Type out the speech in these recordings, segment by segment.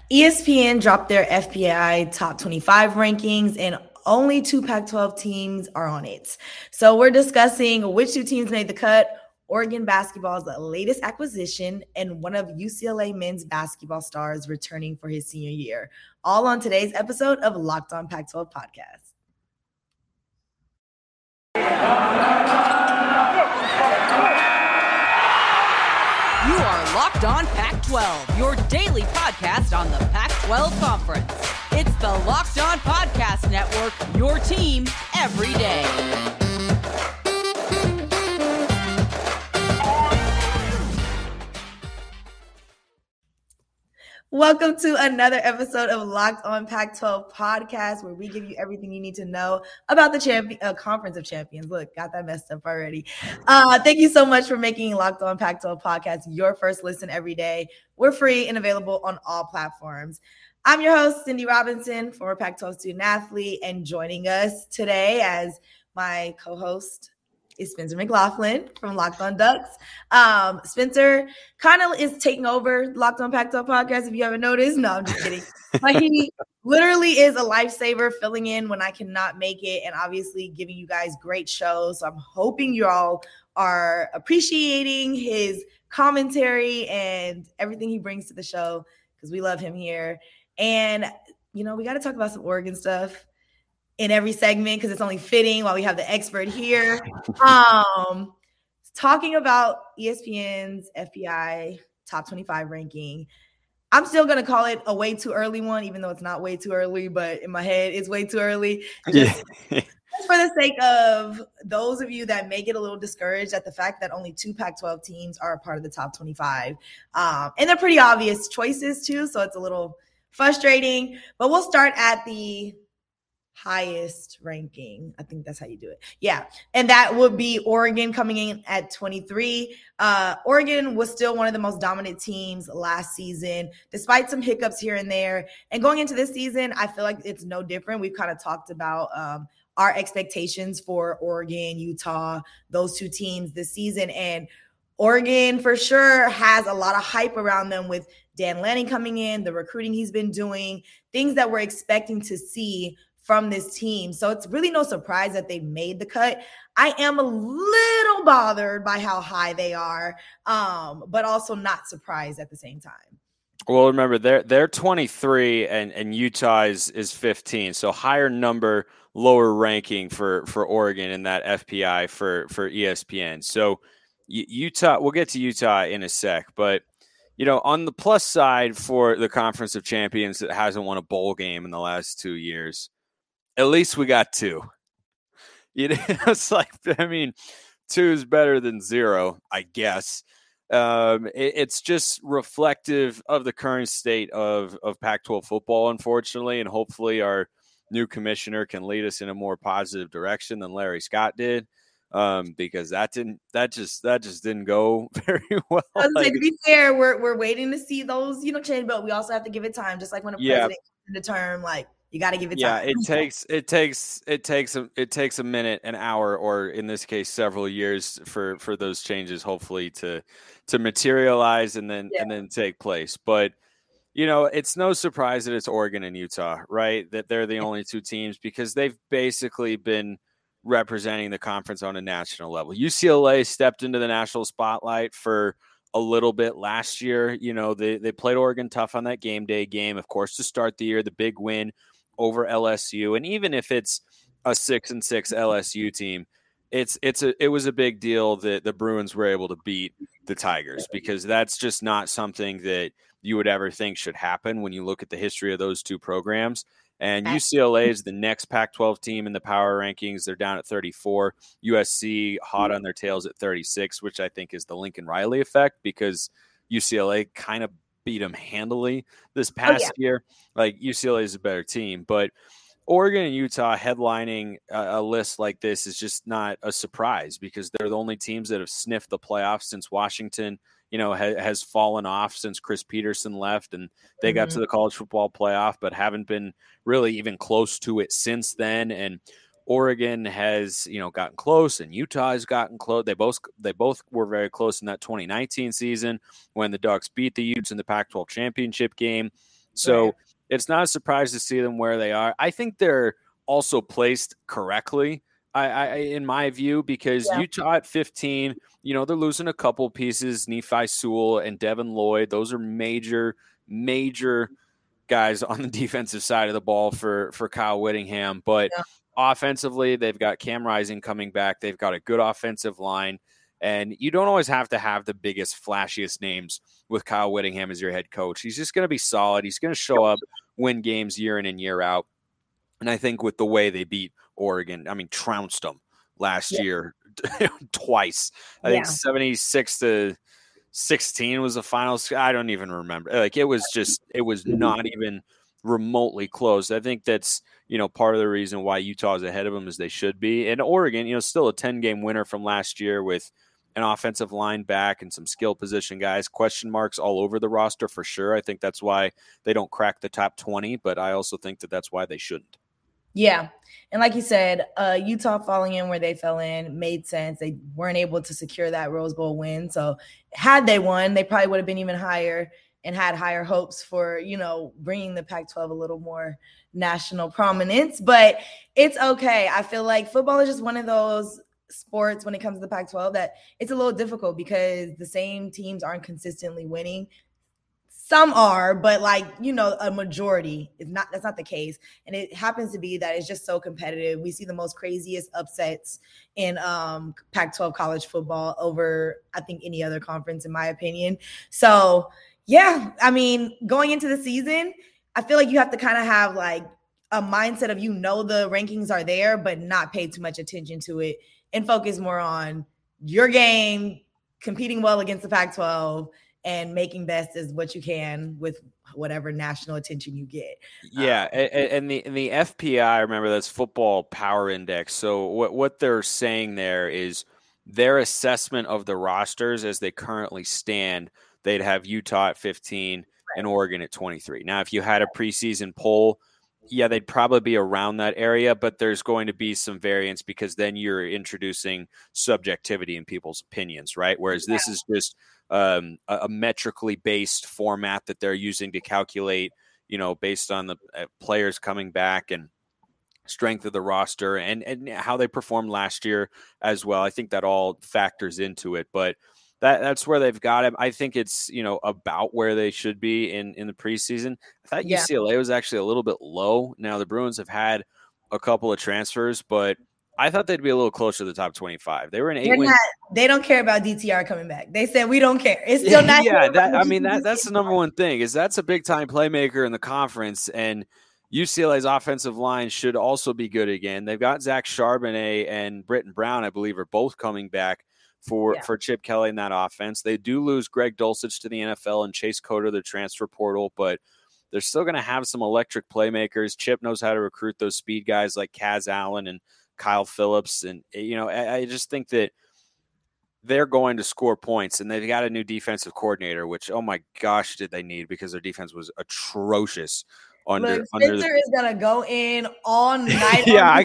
ESPN dropped their FPI top 25 rankings, and only two Pac-12 teams are on it. So we're discussing which two teams made the cut, Oregon basketball's latest acquisition, and one of UCLA men's basketball stars returning for his senior year. All on today's episode of Locked On Pac-12 Podcast. You are Locked On Pac-12, your daily podcast on the Pac-12 Conference. It's the Locked On Podcast Network, your team every day. Welcome to another episode of Locked On Pac-12 Podcast, where we give you everything you need to know about the Conference of Champions. Look, got that messed up already. Thank you so much for making Locked On Pac-12 Podcast your first listen every day. We're free and available on all platforms. I'm your host, Cindy Robinson, former Pac-12 student athlete, and joining us today as my co-host is Spencer McLaughlin from Locked On Ducks. Spencer kind of is taking over Locked On Pac-12 Podcast, if you haven't noticed. No, I'm just kidding. But he literally is a lifesaver, filling in when I cannot make it, and obviously giving you guys great shows. So I'm hoping you all are appreciating his commentary and everything he brings to the show, because we love him here. And, you know, we got to talk about some Oregon stuff in every segment, because it's only fitting while we have the expert here. Talking about ESPN's FPI top 25 ranking. I'm still going to call it a way too early one, even though it's not way too early, but in my head, it's way too early. Just for the sake of those of you that may get a little discouraged at the fact that only two Pac-12 teams are a part of the top 25. And they're pretty obvious choices too, so it's a little frustrating. But we'll start at the highest ranking. I think that's how you do it. Yeah. And that would be Oregon coming in at 23. Oregon was still one of the most dominant teams last season, despite some hiccups here and there. And going into this season, I feel like it's no different. We've kind of talked about our expectations for Oregon, Utah, those two teams this season. And Oregon for sure has a lot of hype around them with Dan Lanning coming in, the recruiting he's been doing, things that we're expecting to see from this team. So it's really no surprise that they made the cut. I am a little bothered by how high they are, but also not surprised at the same time. Well, remember, they're 23 and Utah is 15. So higher number, lower ranking for Oregon in that FPI for ESPN. So Utah, we'll get to Utah in a sec, but you know, on the plus side for the Conference of Champions that hasn't won a bowl game in the last 2 years, at least we got two. You know, it's like, I mean, 2 is better than 0, I guess. It's just reflective of the current state of Pac-12 football, unfortunately, and hopefully our new commissioner can lead us in a more positive direction than Larry Scott did, because that just didn't go very well. I was like, to be fair, we're waiting to see those, you know, change, but we also have to give it time, just like when a president comes into term, like. You got to give it time. Yeah, it takes a minute, an hour, or in this case, several years for those changes, hopefully to materialize and then take place. But you know, it's no surprise that it's Oregon and Utah, right? That they're the only two teams, because they've basically been representing the conference on a national level. UCLA stepped into the national spotlight for a little bit last year. You know, they played Oregon tough on that game day game, of course, to start the year, the big win over LSU. And even if it's a 6-6 LSU team, it was a big deal that the Bruins were able to beat the Tigers, because that's just not something that you would ever think should happen when you look at the history of those two programs. And UCLA is the next Pac-12 team in the power rankings. They're down at 34. USC hot on their tails at 36, which I think is the Lincoln Riley effect, because UCLA kind of beat them handily this past year. Like, UCLA is a better team, but Oregon and Utah headlining a list like this is just not a surprise, because they're the only teams that have sniffed the playoffs since Washington, you know, has fallen off since Chris Peterson left, and they got to the college football playoff, but haven't been really even close to it since then. And Oregon has, you know, gotten close, and Utah has gotten close. They both were very close in that 2019 season when the Ducks beat the Utes in the Pac-12 championship game. So it's not a surprise to see them where they are. I think they're also placed correctly, I in my view, because Utah at 15, they're losing a couple pieces, Nephi Sewell and Devin Lloyd. Those are major guys on the defensive side of the ball for Kyle Whittingham. But offensively, they've got Cam Rising coming back. They've got a good offensive line. And you don't always have to have the biggest, flashiest names with Kyle Whittingham as your head coach. He's just going to be solid. He's going to show up, win games year in and year out. And I think with the way they beat Oregon, trounced them last year twice. I think 76-16 was the final. I don't even remember. It was not even remotely close. I think that's, part of the reason why Utah is ahead of them as they should be. And Oregon, still a 10-game winner from last year with an offensive line back and some skill position guys, question marks all over the roster for sure. I think that's why they don't crack the top 20, but I also think that that's why they shouldn't. Yeah. And like you said, Utah falling in where they fell in made sense. They weren't able to secure that Rose Bowl win. So had they won, they probably would have been even higher and had higher hopes for, bringing the Pac-12 a little more national prominence. But it's okay. I feel like football is just one of those sports when it comes to the Pac-12 that it's a little difficult because the same teams aren't consistently winning. Some are, but a majority is not. That's not the case. And it happens to be that it's just so competitive. We see the most craziest upsets in Pac-12 college football over, I think, any other conference, in my opinion. So, going into the season, I feel like you have to kind of have a mindset of, the rankings are there, but not pay too much attention to it and focus more on your game, competing well against the Pac-12, and making best as what you can with whatever national attention you get. Yeah, and the FPI, remember, that's Football Power Index. So what they're saying there is their assessment of the rosters as they currently stand, they'd have Utah at 15 and Oregon at 23. Now, if you had a preseason poll, they'd probably be around that area, but there's going to be some variance because then you're introducing subjectivity in people's opinions, right? Whereas this is just a metrically based format that they're using to calculate, based on the players coming back and strength of the roster and how they performed last year as well. I think that all factors into it, but that's where they've got him. I think it's, about where they should be in the preseason. I thought UCLA was actually a little bit low. Now the Bruins have had a couple of transfers, but I thought they'd be a little closer to the top 25. They were an 8-win. They don't care about DTR coming back. They said, we don't care. It's still not. That's the number one thing is that's a big time playmaker in the conference, and UCLA's offensive line should also be good again. They've got Zach Charbonnet and Britton Brown, I believe, are both coming back for Chip Kelly in that offense. They do lose Greg Dulcich to the NFL and Chase Coder, the transfer portal, but they're still going to have some electric playmakers. Chip knows how to recruit those speed guys like Kaz Allen and Kyle Phillips. And, I just think that they're going to score points, and they've got a new defensive coordinator, which, oh my gosh, did they need, because their defense was atrocious. Spencer is gonna go in all night. I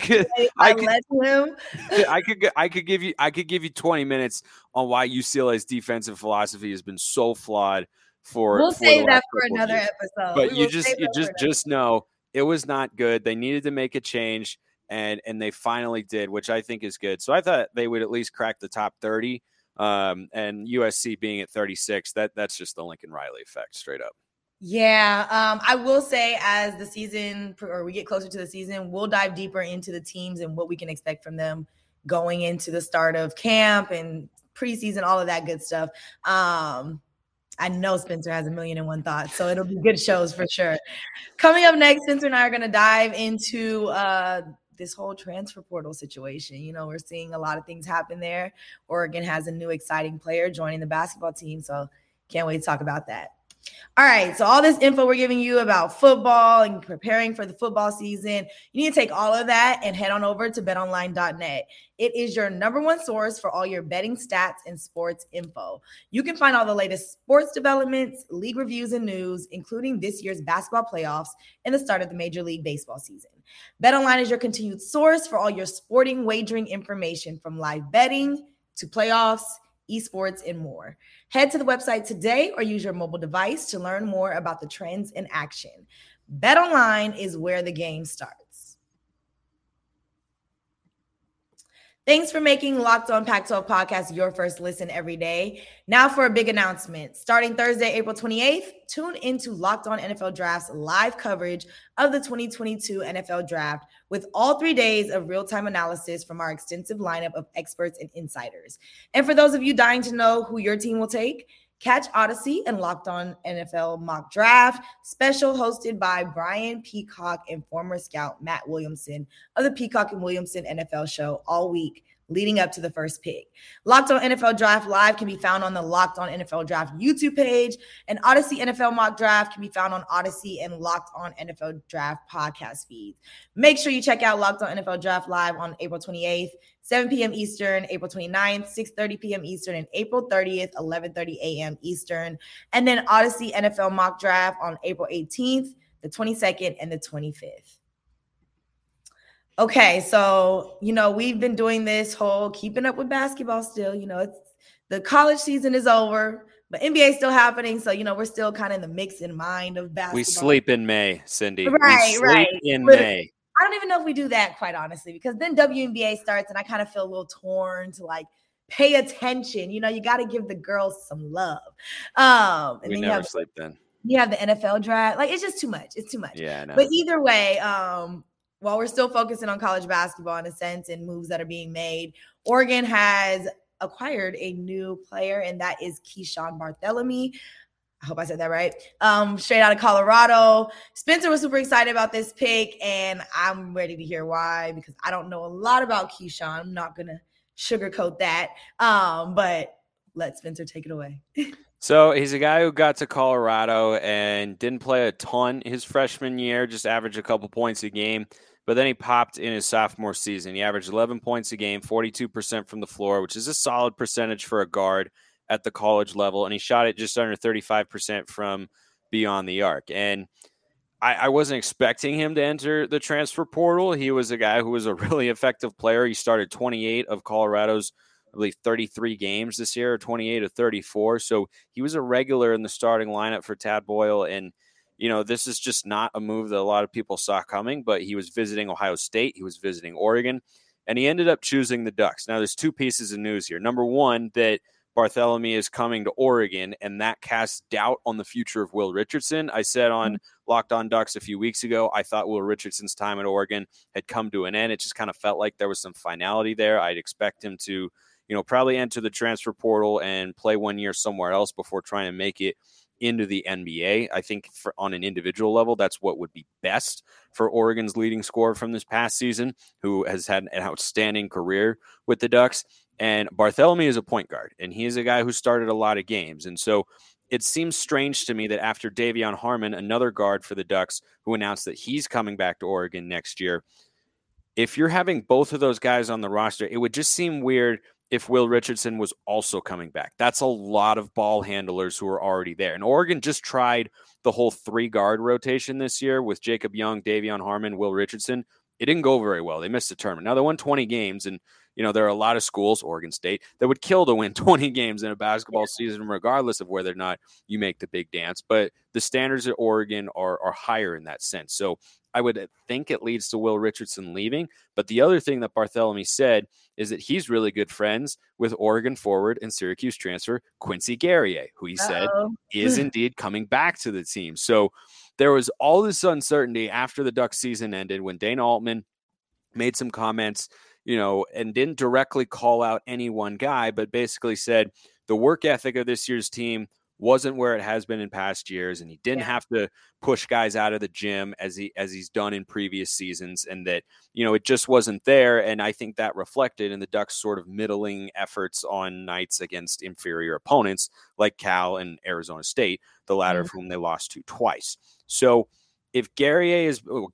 could give you 20 minutes on why UCLA's defensive philosophy has been so flawed. We'll save that for another episode. But you just know it was not good. They needed to make a change, and they finally did, which I think is good. So I thought they would at least crack the top 30. And USC being at 36, that's just the Lincoln Riley effect, straight up. Yeah, I will say as the season or we get closer to the season, we'll dive deeper into the teams and what we can expect from them going into the start of camp and preseason, all of that good stuff. I know Spencer has 1,000,001 thoughts, so it'll be good shows for sure. Coming up next, Spencer and I are going to dive into this whole transfer portal situation. We're seeing a lot of things happen there. Oregon has a new exciting player joining the basketball team, so can't wait to talk about that. All right, so all this info we're giving you about football and preparing for the football season, you need to take all of that and head on over to betonline.net. It is your number one source for all your betting stats and sports info. You can find all the latest sports developments, league reviews, and news, including this year's basketball playoffs and the start of the Major League Baseball season. BetOnline is your continued source for all your sporting wagering information, from live betting to playoffs esports, and more. Head to the website today or use your mobile device to learn more about the trends in action. BetOnline is where the game starts. Thanks for making Locked On Pac-12 podcast your first listen every day. Now for a big announcement. Starting Thursday, April 28th, tune into Locked On NFL Draft's live coverage of the 2022 NFL Draft with all 3 days of real-time analysis from our extensive lineup of experts and insiders. And for those of you dying to know who your team will take, catch Odyssey and Locked On NFL Mock Draft, special hosted by Brian Peacock and former scout Matt Williamson of the Peacock and Williamson NFL show all week leading up to the first pick. Locked On NFL Draft Live can be found on the Locked On NFL Draft YouTube page, and Odyssey NFL Mock Draft can be found on Odyssey and Locked On NFL Draft podcast feeds. Make sure you check out Locked On NFL Draft Live on April 28th, 7 p.m. Eastern, April 29th, 6:30 p.m. Eastern, and April 30th, 11:30 a.m. Eastern. And then Odyssey NFL Mock Draft on April 18th, the 22nd, and the 25th. Okay, so, we've been doing this whole keeping up with basketball still. It's the college season is over, but NBA is still happening. So, we're still kind of in the mix in mind of basketball. We sleep in May, Cindy. Right, we sleep in May. I don't even know if we do that, quite honestly, because then WNBA starts and I kind of feel a little torn to pay attention. You got to give the girls some love. And we never sleep then. You have the NFL draft. It's just too much. It's too much. Yeah, I know. But either way, while we're still focusing on college basketball in a sense and moves that are being made, Oregon has acquired a new player, and that is Keyshawn Barthelemy. I hope I said that right. Straight out of Colorado. Spencer was super excited about this pick, and I'm ready to hear why, because I don't know a lot about Keyshawn. I'm not going to sugarcoat that. But let Spencer take it away. So he's a guy who got to Colorado and didn't play a ton his freshman year, just averaged a couple points a game. But then he popped in his sophomore season. He averaged 11 points a game, 42% from the floor, which is a solid percentage for a guard at the college level. And he shot it just under 35% from beyond the arc. And I wasn't expecting him to enter the transfer portal. He was a guy who was a really effective player. He started 28 of Colorado's, I believe, 33 games this year, or 28 of 34. So he was a regular in the starting lineup for Tad Boyle. And this is just not a move that a lot of people saw coming, but he was visiting Ohio State. He was visiting Oregon, and he ended up choosing the Ducks. Now, there's two pieces of news here. Number one, that Barthelemy is coming to Oregon, and that casts doubt on the future of Will Richardson. I said on Locked On Ducks a few weeks ago, I thought Will Richardson's time at Oregon had come to an end. It just kind of felt like there was some finality there. I'd expect him to, probably enter the transfer portal and play 1 year somewhere else before trying to make it into the NBA. I think on an individual level, that's what would be best for Oregon's leading scorer from this past season, who has had an outstanding career with the Ducks. And Barthelemy is a point guard, and he is a guy who started a lot of games. And so it seems strange to me that after Davion Harmon, another guard for the Ducks, who announced that he's coming back to Oregon next year, if you're having both of those guys on the roster, it would just seem weird if Will Richardson was also coming back. That's a lot of ball handlers who are already there. And Oregon just tried the whole 3-guard rotation this year with Jacob Young, Davion Harmon, Will Richardson. It didn't go very well. They missed the tournament. Now, they won 20 games, and there are a lot of schools, Oregon State, that would kill to win 20 games in a basketball season, regardless of whether or not you make the big dance. But the standards at Oregon are higher in that sense. So I would think it leads to Will Richardson leaving. But the other thing that Barthelemy said is that he's really good friends with Oregon forward and Syracuse transfer Quincy Guerrier, who he said is indeed coming back to the team. So there was all this uncertainty after the Ducks season ended when Dana Altman made some comments, and didn't directly call out any one guy, but basically said the work ethic of this year's team wasn't where it has been in past years, and he didn't have to push guys out of the gym as he's done in previous seasons, and that it just wasn't there. And I think that reflected in the Ducks' sort of middling efforts on nights against inferior opponents like Cal and Arizona State, the latter of whom they lost to twice. So if Guerrier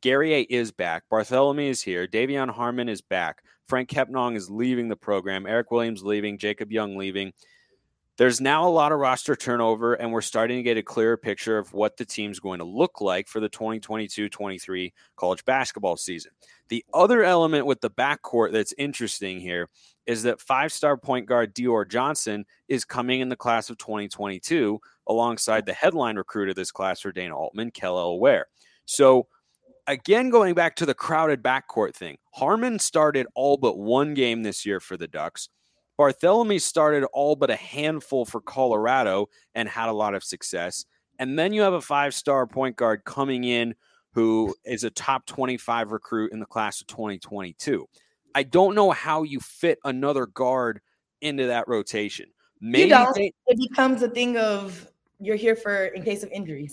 is back, Barthelemy is here, Davion Harmon is back, Frank Kepnong is leaving the program, Eric Williams leaving, Jacob Young leaving. there's now a lot of roster turnover, and we're starting to get a clearer picture of what the team's going to look like for the 2022-23 college basketball season. The other element with the backcourt that's interesting here is that 5-star point guard Dior Johnson is coming in the class of 2022 alongside the headline recruit of this class for Dana Altman, Kel'el Ware. So again, going back to the crowded backcourt thing, Harmon started all but one game this year for the Ducks. Barthélemy started all but a handful for Colorado and had a lot of success. And then you have a 5-star point guard coming in who is a top 25 recruit in the class of 2022. I don't know how you fit another guard into that rotation. Maybe you don't. It becomes a thing of you're here for in case of injuries.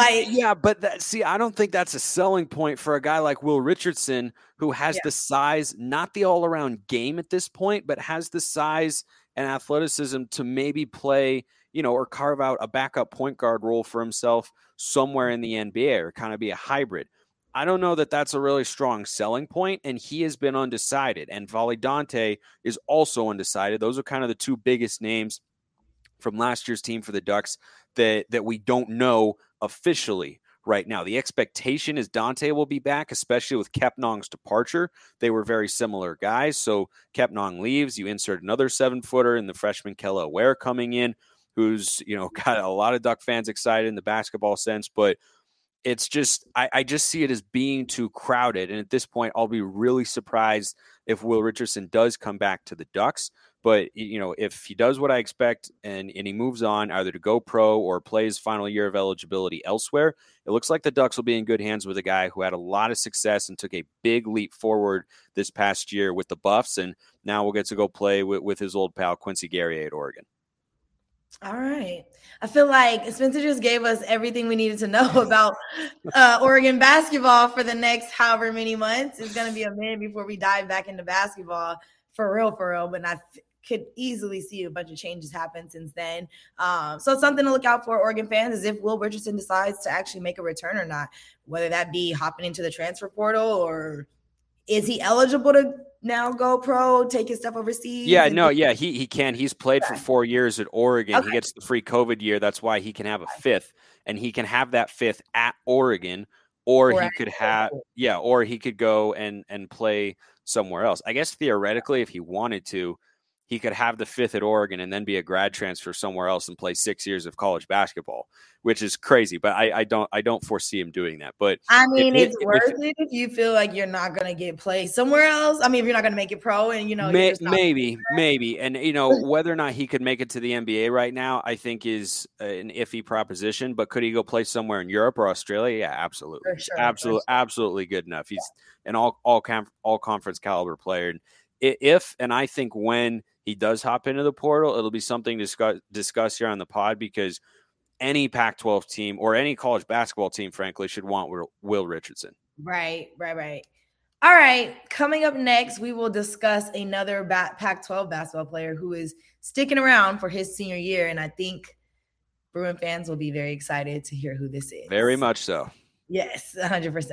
But I don't think that's a selling point for a guy like Will Richardson, who has the size, not the all-around game at this point, but has the size and athleticism to maybe play, or carve out a backup point guard role for himself somewhere in the NBA or kind of be a hybrid. I don't know that that's a really strong selling point, and he has been undecided. And Vali Dante is also undecided. Those are kind of the two biggest names from last year's team for the Ducks that we don't know officially right now. The expectation is Dante will be back, especially with Kepnong's departure. They were very similar guys. So Kepnong leaves, you insert another 7-footer and the freshman Kel'el Ware coming in, who's, got a lot of Duck fans excited in the basketball sense, but it's just, I just see it as being too crowded. And at this point, I'll be really surprised if Will Richardson does come back to the Ducks. But, if he does what I expect and he moves on either to go pro or play his final year of eligibility elsewhere, it looks like the Ducks will be in good hands with a guy who had a lot of success and took a big leap forward this past year with the Buffs. And now we'll get to go play with his old pal Quincy Guerrier at Oregon. All right. I feel like Spencer just gave us everything we needed to know about Oregon basketball for the next however many months. It's going to be a minute before we dive back into basketball for real. But I could easily see a bunch of changes happen since then. So it's something to look out for, Oregon fans, is if Will Richardson decides to actually make a return or not, whether that be hopping into the transfer portal or is he eligible to now go pro, take his stuff overseas? He can. He's played for 4 years at Oregon. Okay. He gets the free COVID year. That's why he can have a fifth, and he can have that fifth at Oregon, or he could go and play somewhere else. I guess theoretically, if he wanted to, he could have the fifth at Oregon and then be a grad transfer somewhere else and play 6 years of college basketball, which is crazy. But I don't foresee him doing that. But I mean, it's worth it if you feel like you're not going to get play somewhere else. I mean, if you're not going to make it pro, and maybe, and whether or not he could make it to the NBA right now, I think is an iffy proposition. But could he go play somewhere in Europe or Australia? Yeah, absolutely, absolutely good enough. He's an all conference caliber player. And I think when he does hop into the portal, it'll be something to discuss here on the pod, because any Pac-12 team or any college basketball team, frankly, should want Will Richardson. Right. All right. Coming up next, we will discuss another Pac-12 basketball player who is sticking around for his senior year. And I think Bruin fans will be very excited to hear who this is. Very much so. Yes, 100%.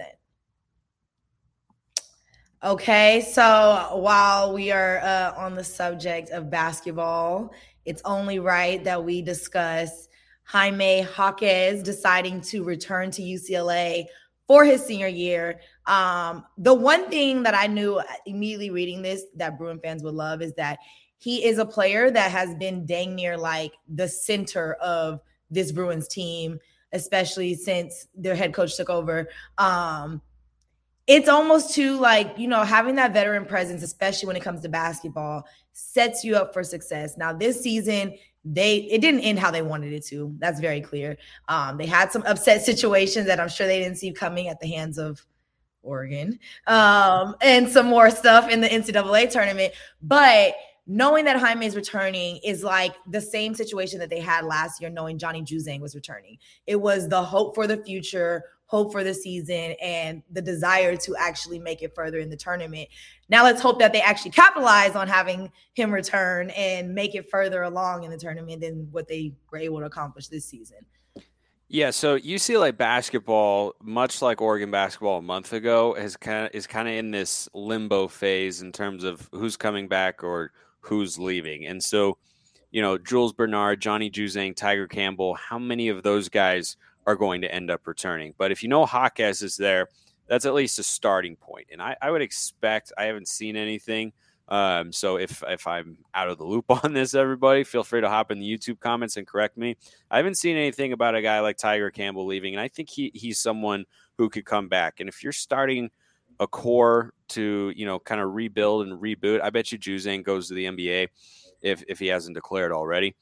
Okay, so while we are on the subject of basketball, it's only right that we discuss Jaime Jaquez deciding to return to UCLA for his senior year. The one thing that I knew immediately reading this that Bruin fans would love is that he is a player that has been dang near like the center of this Bruins team, especially since their head coach took over. It's almost too having that veteran presence, especially when it comes to basketball, sets you up for success. Now, this season, it didn't end how they wanted it to. That's very clear. They had some upset situations that I'm sure they didn't see coming at the hands of Oregon, and some more stuff in the NCAA tournament. But knowing that Jaime is returning is like the same situation that they had last year, knowing Johnny Juzang was returning. It was the hope for the future, hope for the season, and the desire to actually make it further in the tournament. Now let's hope that they actually capitalize on having him return and make it further along in the tournament than what they were able to accomplish this season. Yeah, so UCLA basketball, much like Oregon basketball a month ago, is kind of in this limbo phase in terms of who's coming back or who's leaving. And so Jules Bernard, Johnny Juzang, Tiger Campbell, how many of those guys are going to end up returning? But if Jaquez is there, that's at least a starting point. And I would expect, I haven't seen anything. So if I'm out of the loop on this, everybody, feel free to hop in the YouTube comments and correct me. I haven't seen anything about a guy like Tiger Campbell leaving, and I think he's someone who could come back. And if you're starting a core to, kind of rebuild and reboot, I bet you Juzang goes to the NBA if he hasn't declared already.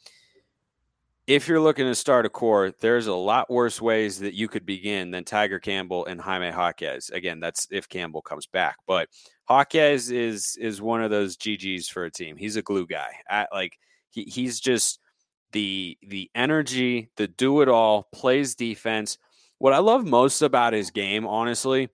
If you're looking to start a core, there's a lot worse ways that you could begin than Tiger Campbell and Jaime Jaquez. Again, that's if Campbell comes back. But Jaquez is one of those GGs for a team. He's a glue guy. He's just the energy, the do-it-all, plays defense. What I love most about his game, honestly,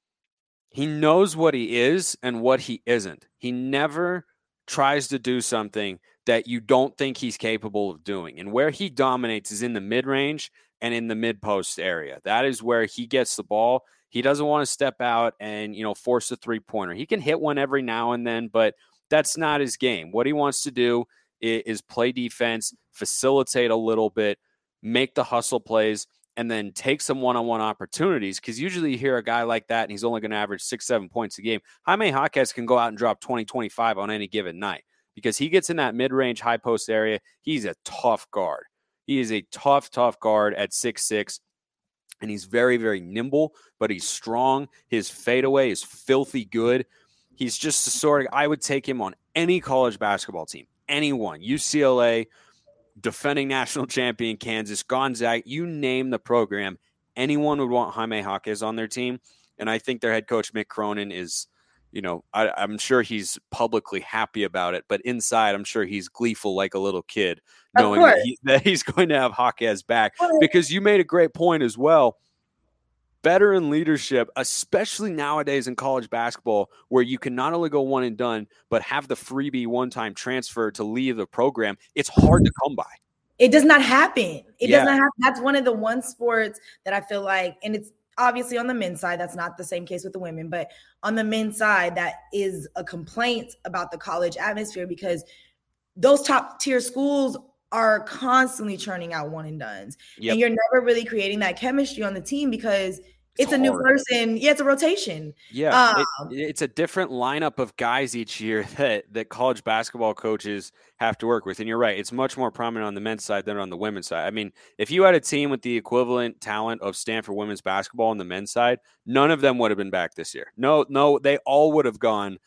he knows what he is and what he isn't. He never tries to do something that you don't think he's capable of doing. And where he dominates is in the mid-range and in the mid-post area. That is where he gets the ball. He doesn't want to step out and, force a three-pointer. He can hit one every now and then, but that's not his game. What he wants to do is play defense, facilitate a little bit, make the hustle plays, and then take some one-on-one opportunities, because usually you hear a guy like that and he's only going to average 6-7 points a game. Jaime Jaquez can go out and drop 20-25 on any given night because he gets in that mid-range high post area. He's a tough guard. He is a tough guard at 6'6", and he's very, very nimble, but he's strong. His fadeaway is filthy good. He's just the sort of – I would take him on any college basketball team, anyone, UCLA, defending national champion Kansas, Gonzaga, you name the program, anyone would want Jaime Jaquez on their team. And I think their head coach, Mick Cronin, is, I'm sure he's publicly happy about it, but inside, I'm sure he's gleeful like a little kid, knowing that he's going to have Jaquez back. Because you made a great point as well. Veteran leadership, especially nowadays in college basketball, where you can not only go one and done, but have the freebie one-time transfer to leave the program, it's hard to come by. It does not happen. It does not happen. That's one of the one sports that I feel like, and it's obviously on the men's side, that's not the same case with the women, but on the men's side, that is a complaint about the college atmosphere, because those top tier schools are constantly churning out one and dones. Yep. And you're never really creating that chemistry on the team because it's a new person. Yeah, it's a rotation. Yeah, it's a different lineup of guys each year that college basketball coaches have to work with. And you're right, it's much more prominent on the men's side than on the women's side. I mean, if you had a team with the equivalent talent of Stanford women's basketball on the men's side, none of them would have been back this year. No, they all would have gone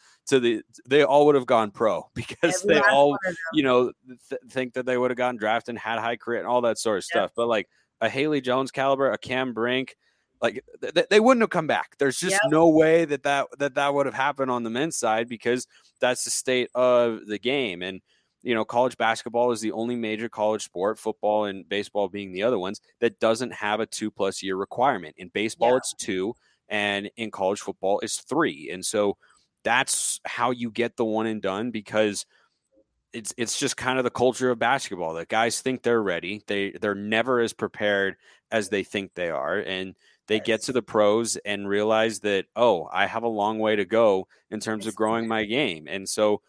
pro, because they all, think that they would have gotten drafted and had high career and all that sort of stuff. But like a Haley Jones caliber, a Cam Brink, like they wouldn't have come back. There's just no way that would have happened on the men's side, because that's the state of the game. And, college basketball is the only major college sport, football and baseball being the other ones, that doesn't have a 2+ year requirement. In baseball, it's 2, and in college football, it's 3. And so that's how you get the one and done, because it's just kind of the culture of basketball that guys think they're ready. They're never as prepared as they think they are. And they get to the pros and realize that, I have a long way to go in terms of growing my game. And so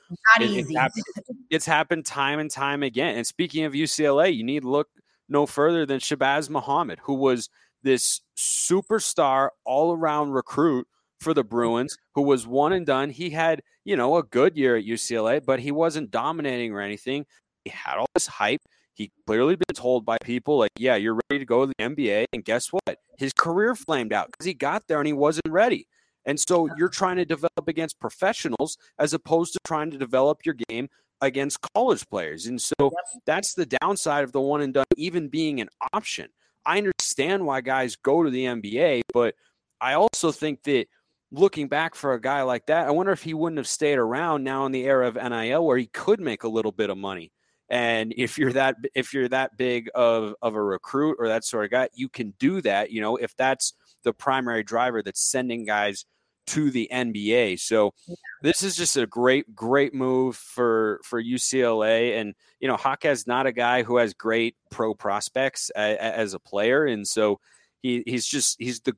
it's happened time and time again. And speaking of UCLA, you need to look no further than Shabazz Muhammad, who was this superstar all-around recruit for the Bruins, who was one and done. He had, a good year at UCLA, but he wasn't dominating or anything. He had all this hype. He clearly been told by people like, yeah, you're ready to go to the NBA. And guess what? His career flamed out because he got there and he wasn't ready. And so you're trying to develop against professionals as opposed to trying to develop your game against college players. And so that's the downside of the one and done even being an option. I understand why guys go to the NBA, but I also think that looking back for a guy like that, I wonder if he wouldn't have stayed around now in the era of NIL, where he could make a little bit of money. And if you're that big of a recruit or that sort of guy, you can do that, if that's the primary driver that's sending guys to the NBA. So this is just a great move for UCLA. And, Jaquez is not a guy who has great pro prospects as a player. And so he's the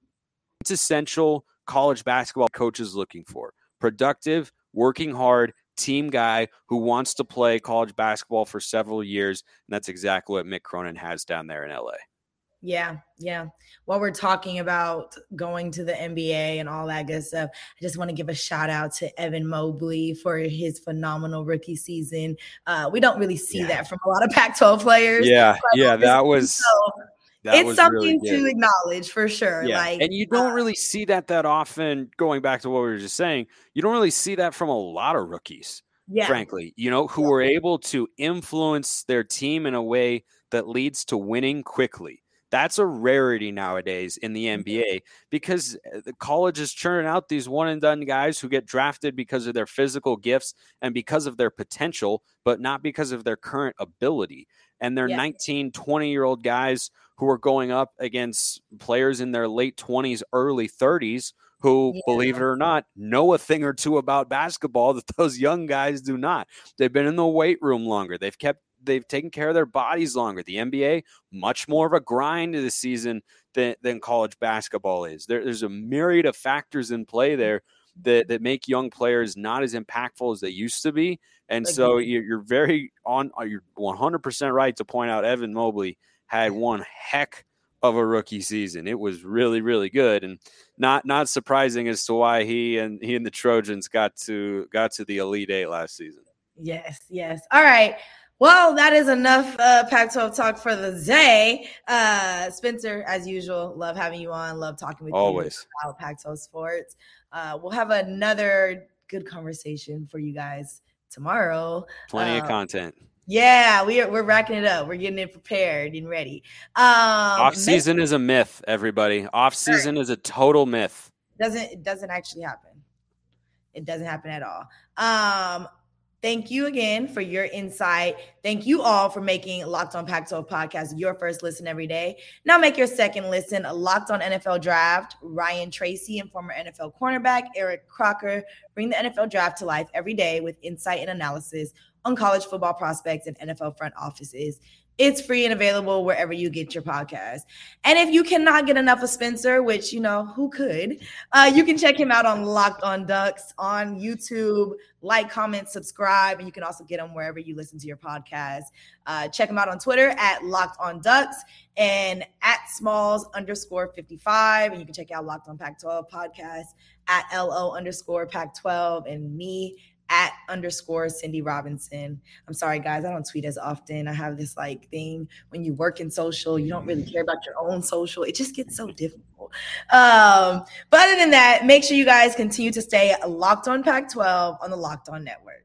quintessential college basketball coach is looking for: productive, working hard, team guy who wants to play college basketball for several years. And that's exactly what Mick Cronin has down there in LA. Yeah. While we're talking about going to the NBA and all that good stuff, I just want to give a shout out to Evan Mobley for his phenomenal rookie season. We don't really see that from a lot of Pac-12 players. It's something really to acknowledge for sure. Yeah. And you don't really see that often. Going back to what we were just saying, you don't really see that from a lot of rookies, frankly, who are able to influence their team in a way that leads to winning quickly. That's a rarity nowadays in the NBA because the college is churning out these one and done guys who get drafted because of their physical gifts and because of their potential, but not because of their current ability. And they're 19, 20-year-old guys who are going up against players in their late 20s, early 30s who, believe it or not, know a thing or two about basketball that those young guys do not. They've been in the weight room longer. They've taken care of their bodies longer. The NBA, much more of a grind of the season than college basketball is. There's a myriad of factors in play there that make young players not as impactful as they used to be. And so you're 100% right to point out Evan Mobley had one heck of a rookie season. It was really, really good, and not surprising as to why he and the Trojans got to the Elite Eight last season. Yes. All right. Well, that is enough Pac-12 talk for the day. Spencer, as usual, love having you on. Love talking with you about Pac-12 sports. We'll have another good conversation for you guys tomorrow. Plenty of content. Yeah, we're racking it up. We're getting it prepared and ready. Off season is a myth, everybody. Off season is a total myth. It doesn't actually happen. It doesn't happen at all. Thank you again for your insight. Thank you all for making Locked On Pac-12 podcast your first listen every day. Now make your second listen Locked On NFL Draft. Ryan Tracy and former NFL cornerback Eric Crocker bring the NFL Draft to life every day with insight and analysis on college football prospects and NFL front offices. It's free and available wherever you get your podcast. And if you cannot get enough of Spencer, which, who could, you can check him out on Locked On Ducks on YouTube. Like, comment, subscribe, and you can also get him wherever you listen to your podcast. Check him out on Twitter at Locked On Ducks and at Smalls_55. And you can check out Locked On Pac-12 podcast at LO_Pac-12 and me at _Cindy Robinson. I'm sorry, guys. I don't tweet as often. I have this thing when you work in social, you don't really care about your own social. It just gets so difficult. But other than that, make sure you guys continue to stay locked on Pac-12 on the Locked On Network.